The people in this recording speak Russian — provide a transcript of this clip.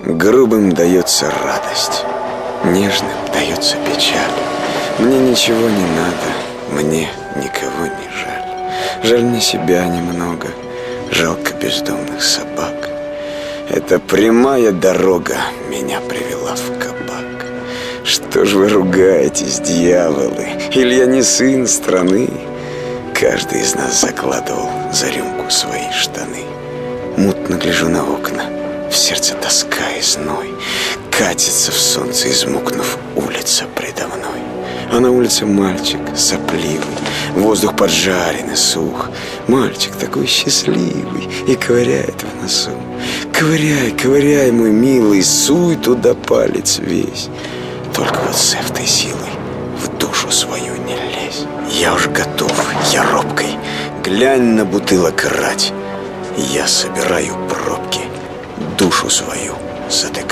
Грубым дается радость, нежным дается печаль. Мне ничего не надо, мне никого не жаль. Жаль мне себя немного, жалко бездомных собак. Эта прямая дорога меня привела в кабак. Что ж вы ругаетесь, дьяволы? Или я не сын страны? Каждый из нас закладывал за рюмку свои штаны. Мутно гляжу на окна, в сердце тоска и зной. Катится в солнце, измукнув, улица предо мной. А на улице мальчик сопливый, воздух поджарен и сух. Мальчик такой счастливый и ковыряет в носу. Ковыряй, ковыряй, мой милый, суй туда палец весь. Только вот с этой силой в душу свою не лезь. Я уж готов, я робкой, глянь на бутылок рать. Я собираю пробки, душу свою затыкаю.